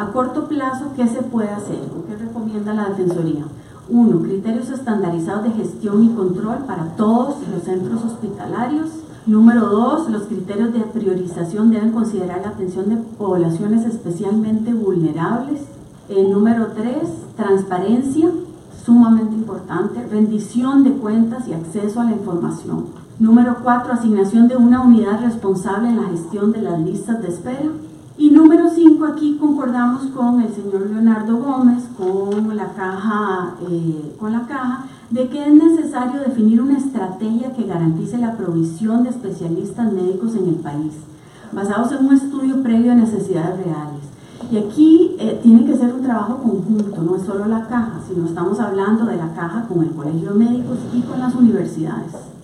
A corto plazo, ¿qué se puede hacer? ¿Qué recomienda la Defensoría? 1. Criterios estandarizados de gestión y control para todos los centros hospitalarios. Número 2. Los criterios de priorización deben considerar la atención de poblaciones especialmente vulnerables. Número 3. Transparencia, sumamente importante. Rendición de cuentas y acceso a la información. Número 4. Asignación de una unidad responsable en la gestión de las listas de espera. Y número 5, aquí concordamos con el señor Leonardo Gómez, con la caja, de que es necesario definir una estrategia que garantice la provisión de especialistas médicos en el país, basados en un estudio previo a necesidades reales. Y aquí tiene que ser un trabajo conjunto, no es solo la caja, sino estamos hablando de la caja con el Colegio de Médicos y con las universidades.